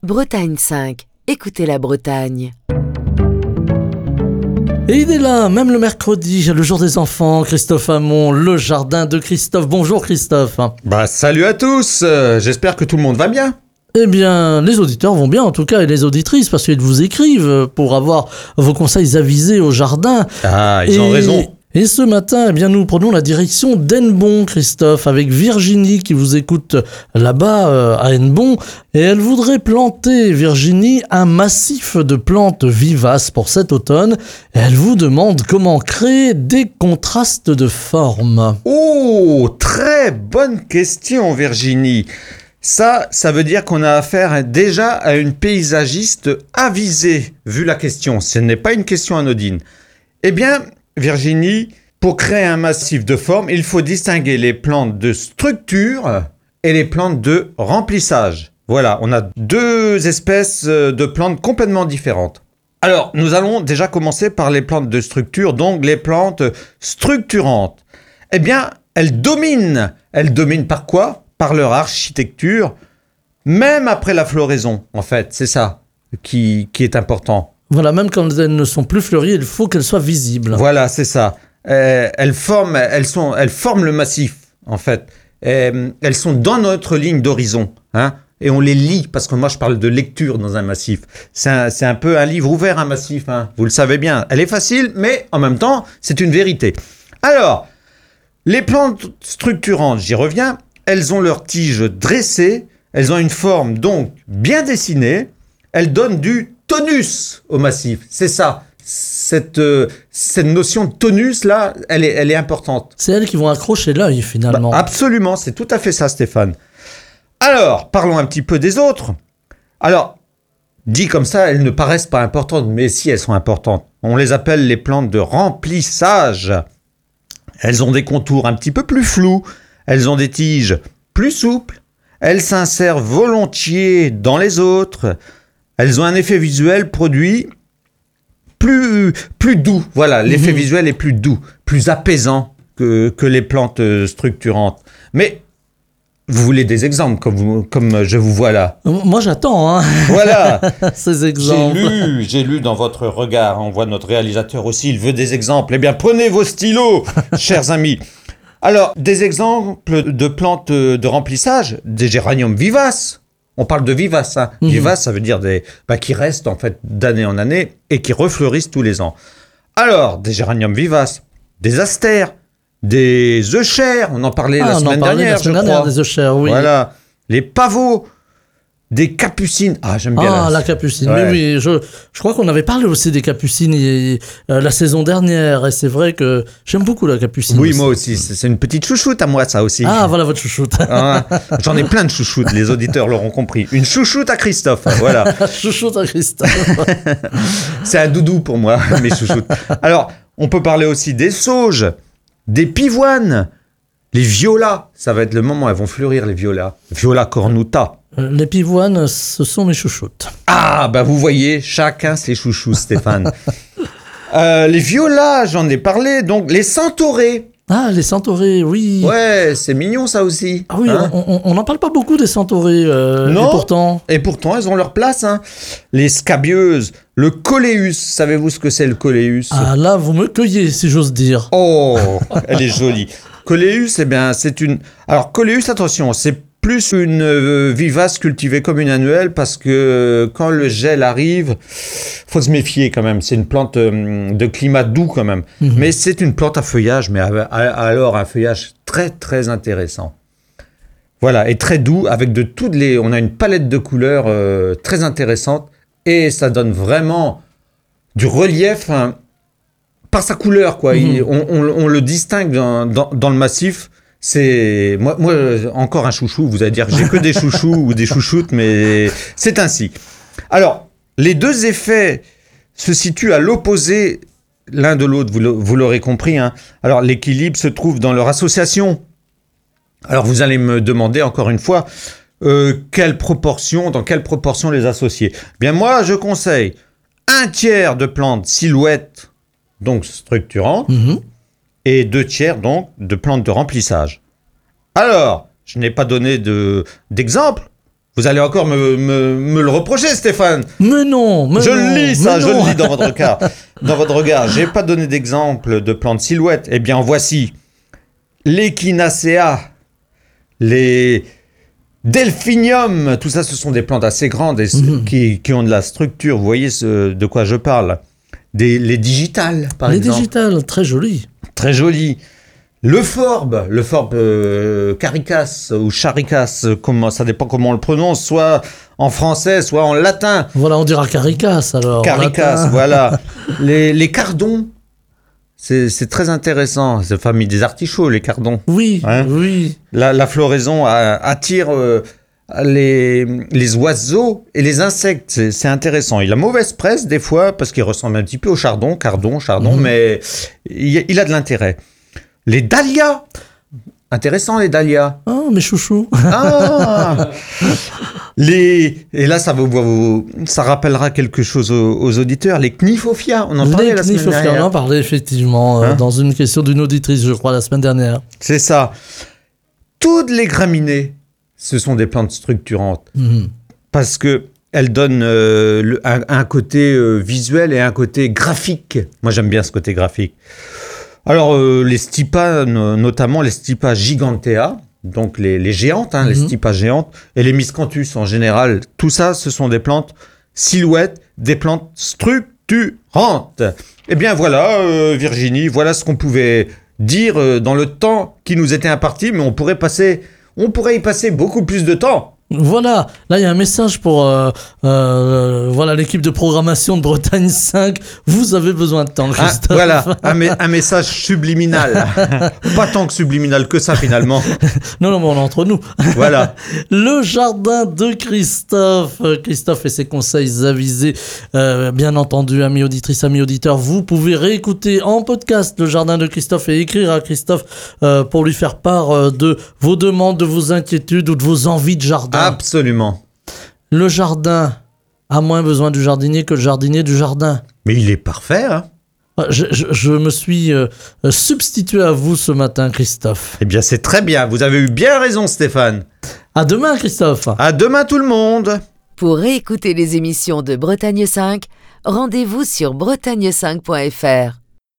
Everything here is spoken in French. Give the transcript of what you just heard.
Bretagne 5. Écoutez la Bretagne. Et il est là, même le mercredi, le jour des enfants, Christophe Hamon, le jardin de Christophe. Bonjour Christophe. Salut à tous, j'espère que tout le monde va bien. Eh bien, les auditeurs vont bien en tout cas, et les auditrices, parce qu'ils vous écrivent pour avoir vos conseils avisés au jardin. Ah, ils ont raison. Et ce matin, eh bien, nous prenons la direction d'Hennebon, Christophe, avec Virginie qui vous écoute là-bas à Hennebon. Et elle voudrait planter, Virginie, un massif de plantes vivaces pour cet automne. Et elle vous demande comment créer des contrastes de forme. Oh, très bonne question Virginie. Ça veut dire qu'on a affaire déjà à une paysagiste avisée, vu la question. Ce n'est pas une question anodine. Eh bien, Virginie, pour créer un massif de forme, il faut distinguer les plantes de structure et les plantes de remplissage. Voilà, on a deux espèces de plantes complètement différentes. Alors, nous allons déjà commencer par les plantes de structure, donc les plantes structurantes. Eh bien, elles dominent. Elles dominent par quoi ? Par leur architecture, même après la floraison, en fait. C'est ça qui est important. Voilà, même quand elles ne sont plus fleuries, il faut qu'elles soient visibles. Voilà, c'est ça. Elles forment le massif, en fait. Elles sont dans notre ligne d'horizon, hein, et on les lit, parce que moi, je parle de lecture dans un massif. C'est un peu un livre ouvert, un massif, hein, vous le savez bien. Elle est facile, mais en même temps, c'est une vérité. Alors, les plantes structurantes, j'y reviens, elles ont leurs tiges dressées, elles ont une forme donc bien dessinée, elles donnent du tonus au massif, c'est ça. Cette notion de tonus là, elle est importante. C'est elles qui vont accrocher l'œil finalement. Absolument, c'est tout à fait ça Stéphane. Alors, parlons un petit peu des autres. Alors, dit comme ça, elles ne paraissent pas importantes, mais si elles sont importantes. On les appelle les plantes de remplissage. Elles ont des contours un petit peu plus flous, elles ont des tiges plus souples, elles s'insèrent volontiers dans les autres. Elles ont un effet visuel produit plus doux. Voilà, l'effet visuel est plus doux, plus apaisant que les plantes structurantes. Mais vous voulez des exemples comme je vous vois là ? Moi j'attends, hein. Voilà. Ces exemples. J'ai lu dans votre regard, on voit notre réalisateur aussi, il veut des exemples. Eh bien, prenez vos stylos, chers amis. Alors, des exemples de plantes de remplissage, des géraniums vivaces. On parle de vivaces, hein. Vivaces, ça veut dire qui restent en fait d'année en année et qui refleurissent tous les ans. Alors, des géraniums vivaces, des astères, des euchères, on en parlait la semaine dernière, je crois. Des euchères, oui. Voilà, les pavots, des capucines. Ah, j'aime bien la capucine. Ouais. Oui, je crois qu'on avait parlé aussi des capucines la saison dernière. Et c'est vrai que j'aime beaucoup la capucine. Oui, aussi. moi aussi. C'est une petite chouchoute à moi, ça aussi. Ah, voilà votre chouchoute. Hein, j'en ai plein de chouchoutes, les auditeurs l'auront compris. Une chouchoute à Christophe, voilà. Chouchoute à Christophe. C'est un doudou pour moi, mes chouchoutes. Alors, on peut parler aussi des sauges, des pivoines, les violas. Ça va être le moment, elles vont fleurir, les violas. Viola cornuta. Les pivoines, ce sont mes chouchoutes. Ah, vous voyez, chacun ses chouchous, Stéphane. Les violas, j'en ai parlé, donc les centaurées. Ah, les centaurées, oui. Ouais, c'est mignon ça aussi. Ah oui, hein, on n'en parle pas beaucoup des centaurées. Non. Et pourtant, elles ont leur place. Hein. Les scabieuses, le coléus. Savez-vous ce que c'est le coléus ? Ah là, vous me cueillez, si j'ose dire. Oh, elle est jolie. Coléus, eh bien, c'est une... Alors, coléus, attention, c'est plus une vivace cultivée comme une annuelle parce que quand le gel arrive, faut se méfier quand même. C'est une plante de climat doux quand même. Mais c'est une plante à feuillage, mais alors un feuillage très très intéressant. Voilà, et très doux avec de toutes les... On a une palette de couleurs très intéressante et ça donne vraiment du relief par sa couleur, quoi. On le distingue dans le massif. C'est moi encore un chouchou, vous allez dire que j'ai que des chouchous ou des chouchoutes, mais c'est ainsi. Alors, les deux effets se situent à l'opposé l'un de l'autre, vous l'aurez compris, hein. Alors, l'équilibre se trouve dans leur association. Alors, vous allez me demander encore une fois dans quelle proportion les associer. Bien, moi, je conseille 1/3 de plantes silhouettes, donc structurantes, et 2/3 donc de plantes de remplissage. Alors, je n'ai pas donné d'exemple, Vous allez encore me le reprocher, Stéphane. Mais non, mais Je non, le lis, ça, mais je non. le lis dans votre regard. Dans votre regard, j'ai pas donné d'exemple de plantes silhouettes. Eh bien, voici l'Echinacea, les Delphinium. Tout ça, ce sont des plantes assez grandes et qui ont de la structure. Vous voyez de quoi je parle. Les digitales, par exemple. Les digitales, très jolies. Très joli. Le forbe caricas ou charicas, ça dépend comment on le prononce, soit en français, soit en latin. Voilà, on dira caricas alors. Caricas, voilà. Les cardons, c'est très intéressant. C'est la famille des artichauts, les cardons. Oui, Hein? oui. La floraison attire les oiseaux et les insectes. C'est intéressant. Il a mauvaise presse des fois parce qu'il ressemble un petit peu au chardon, mais il a de l'intérêt. Les dahlias. Intéressant, les dahlias. Oh, mes chouchous. Ah. Et là, ça rappellera quelque chose aux auditeurs. Les cnifophias. On en parlait la semaine dernière. On en parlait effectivement dans une question d'une auditrice, je crois, la semaine dernière. C'est ça. Toutes les graminées, ce sont des plantes structurantes. Parce que elles donnent un côté visuel et un côté graphique. Moi, j'aime bien ce côté graphique. Alors, les stipas, notamment les stipas gigantea, donc les géantes, les stipas géantes, et les miscanthus en général, tout ça, ce sont des plantes silhouettes, des plantes structurantes. Eh bien voilà, Virginie, voilà ce qu'on pouvait dire dans le temps qui nous était imparti, mais on pourrait y passer beaucoup plus de temps. Voilà, là il y a un message pour voilà l'équipe de programmation de Bretagne 5. Vous avez besoin de temps, Christophe. Voilà, un message subliminal. Pas tant que subliminal que ça finalement. Non, mais on est entre nous. Voilà. Le jardin de Christophe. Christophe et ses conseils avisés. Bien entendu, amis auditrices, amis auditeurs, vous pouvez réécouter en podcast le jardin de Christophe et écrire à Christophe pour lui faire part de vos demandes, de vos inquiétudes ou de vos envies de jardin. Absolument. Le jardin a moins besoin du jardinier que le jardinier du jardin. Mais il est parfait, hein? Je me suis substitué à vous ce matin, Christophe. Eh bien, c'est très bien. Vous avez eu bien raison, Stéphane. À demain, Christophe. À demain, tout le monde. Pour réécouter les émissions de Bretagne 5, rendez-vous sur bretagne5.fr.